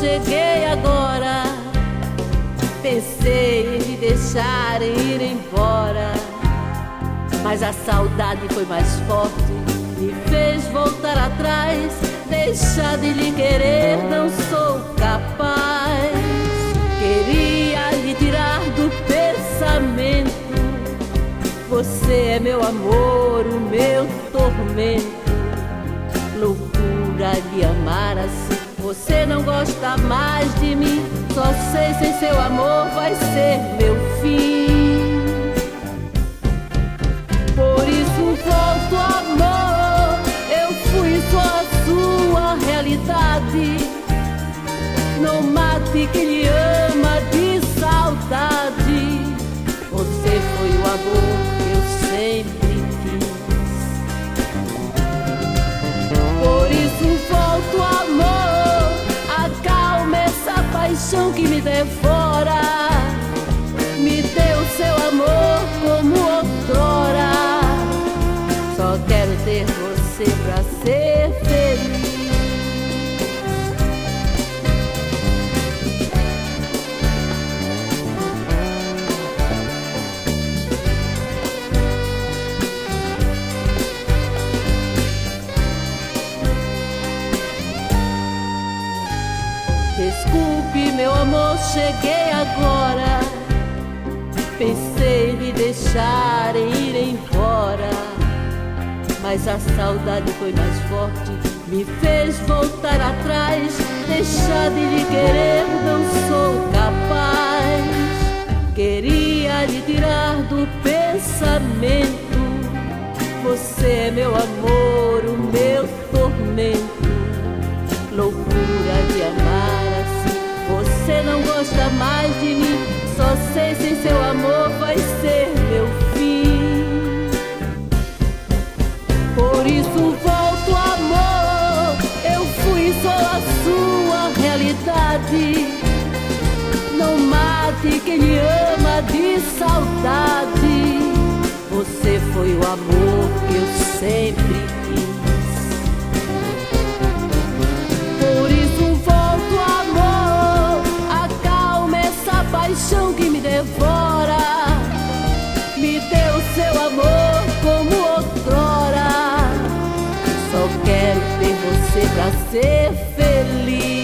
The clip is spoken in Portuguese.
cheguei agora. Pensei em me deixar ir embora, mas a saudade foi mais forte, me fez voltar atrás. Deixar de lhe querer não sou capaz. Queria lhe tirar do pensamento. Você é meu amor, o meu tormento. Loucura de amar assim. Você não gosta mais de mim. Só sei, sem seu amor vai ser meu fim. Por isso volto, amor. Eu fui só a sua realidade. Não mate quem lhe ama de saudade. Você foi o amor que eu sempre quis. Por isso volto, amor. Acalme essa paixão que me devora. Me dê o seu amor como outrora. Só quero ter você pra ser feliz. Desculpe, meu amor, cheguei agora. Pensei em me deixar ir embora, mas a saudade foi mais forte, me fez voltar atrás. Deixar de lhe querer não sou capaz. Queria lhe tirar do pensamento. Você é meu amor, o meu tormento. Loucura de amar assim. Você não gosta mais de mim. Só sei, sem seu amor vai ser meu fim. Por isso volto, amor. Eu fui só a sua realidade. Não mate quem lhe ama de saudade. Você foi o amor que eu sempre quis. Por isso volto, amor. Acalme essa paixão que me devora. Me dê o seu amor como outrora. Só quero ter você pra ser feliz.